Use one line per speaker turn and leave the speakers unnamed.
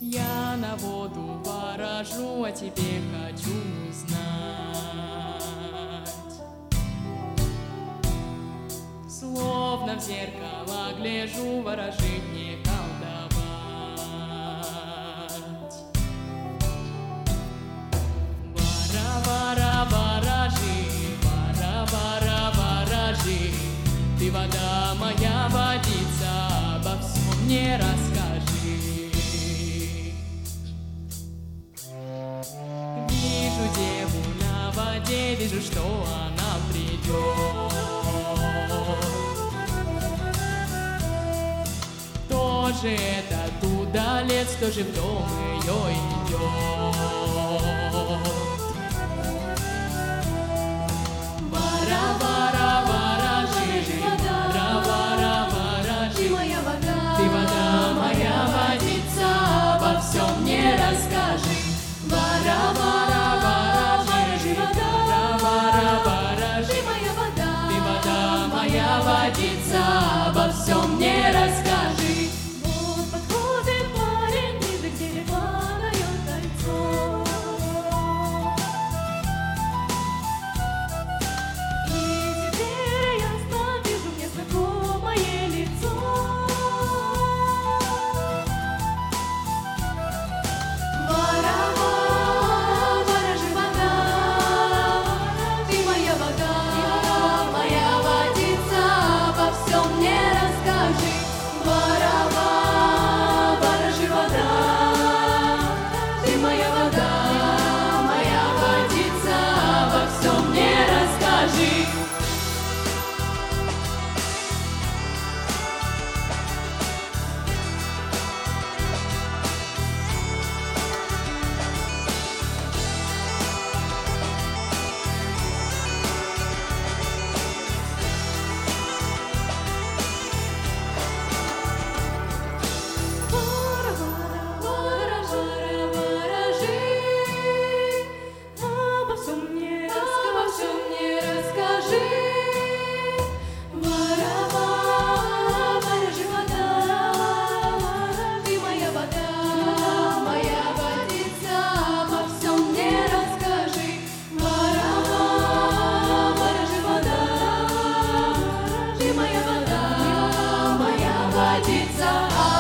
Я на воду ворожу, а тебе хочу узнать. Словно в зеркало гляжу, ворожить не колдовать. Вора, ворожи, ты вода моя, водица, обо всем мне расскажи. Вижу деву на воде, вижу, что она придет. Кто же этот удалец, кто же в дом ее идет? Ты вода моя, водица, обо всем мне расскажи. Вора, ворожи, ты вода моя, водица, обо всем мне расскажи.
Вот подходит парень, ближе к дереву дает кольцо. И теперь ясно вижу мне знакомое лицо.
Водица.